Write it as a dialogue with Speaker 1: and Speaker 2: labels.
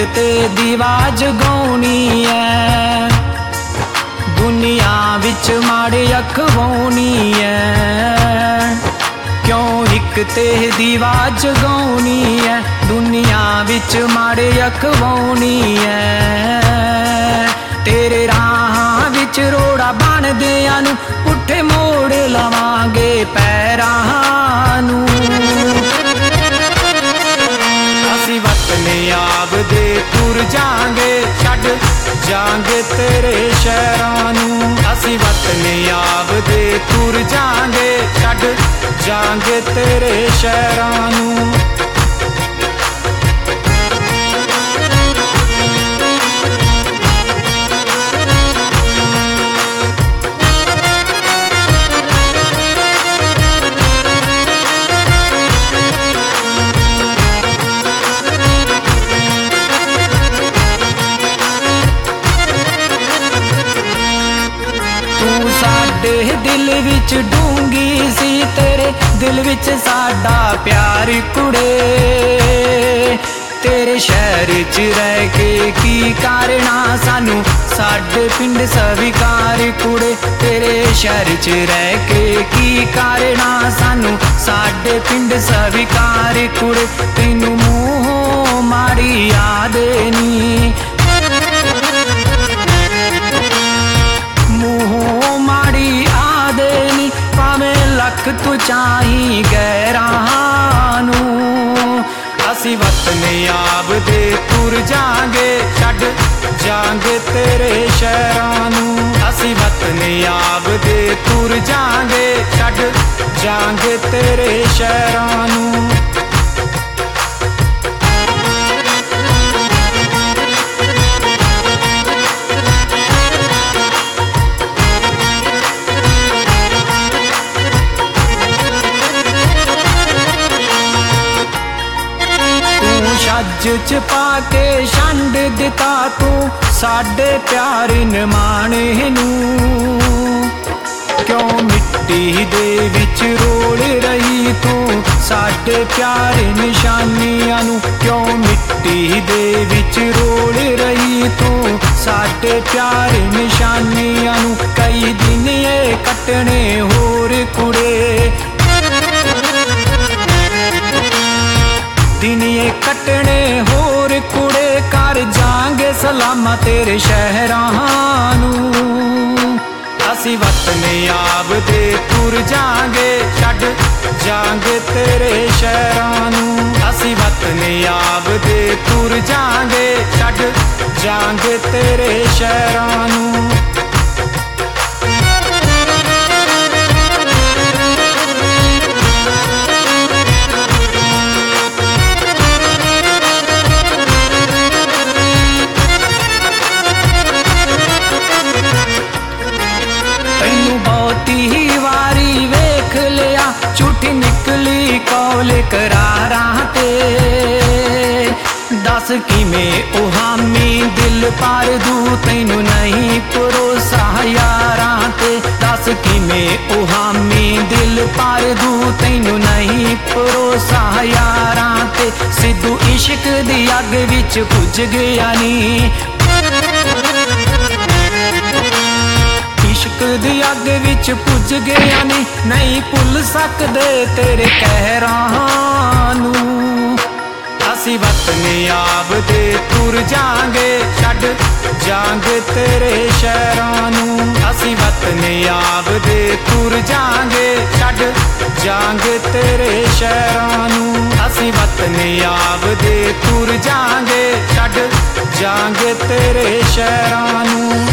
Speaker 1: ते दीवा जगाउणी है, दुनिया विच माड़े अखवाउणी है। क्यों एक ते दीवा जगाउणी है, दुनिया विच माड़े अखवाउणी है। तेरे राह विच रोड़ा बनदियां नूं पुठे मोड़ लवांगे पैरां नूं। असीं वतने आपदे तुर जांगे, छड्ड जांगे तेरे शहरां नूं। असीं वतने आपदे तुर जांगे, छड्ड जांगे तेरे शहरां नूं। साडे दिल विच डूंगी सी, तेरे दिल विच साडा प्यार कुड़े। तेरे शहर च रह के की करना सानू, साडे पिंड स्वीकार कुड़े। तेरे शहर च रह के की करना सानू, साडे पिंड स्वीकार कुड़े। तैनू मूंह माड़ी याद नी, लख तू चाही गैरां नूं। असीं वतने आपदे तुर जांगे, छड्ड जांगे तेरे शहरां नूं। असीं वतने आपदे तुर जांगे, छड्ड जांगे तेरे शहरां नूं। छज च पाके छंड दिता तू साडे प्यार निमाणे नूं। क्यों मिट्टी दे विच रोल रही तू साडे प्यार निशानियां नूं। क्यों मिट्टी दे विच रोल रही तू साडे प्यार निशानियां नूं। कई दिन ये कटने होर कुड़े, दिन ये कटने होर कुड़े। कर जांगे सलामा तेरे शहरां नूं। असीं वतने आपदे तुर जांगे, छड्ड जांगे तेरे शहरां नूं। असीं वतने आपदे तुर जांगे, छड्ड जांगे तेरे शहरां नूं। झूठी निकली कौल करारां ते, दस किवें ओ हामी दिल पर दू तैनू नहीं भरोसा यारां ते। दस किवें ओ हामी दिल पर दू तैनू नहीं भरोसा यारां ते। सिद्धू इश्क दी अग विच पुज गया नी, इश्क दी अग विच पुज गया नी। नहीं भुल सकदे तेरे कहरां नूं। असीं वतने आपदे तुर जांगे, छड्ड जांगे तेरे शहरां नूं। असीं वतने आपदे तुर जांगे, छड्ड जांगे तेरे शहरां नूं। असीं वतने आपदे तुर जांगे, छड्ड जांगे तेरे शहरां नूं।